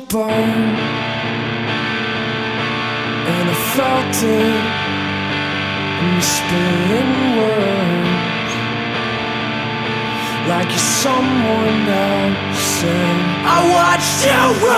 bone, and I felt it in your spitting words, like you're someone else. And I watched you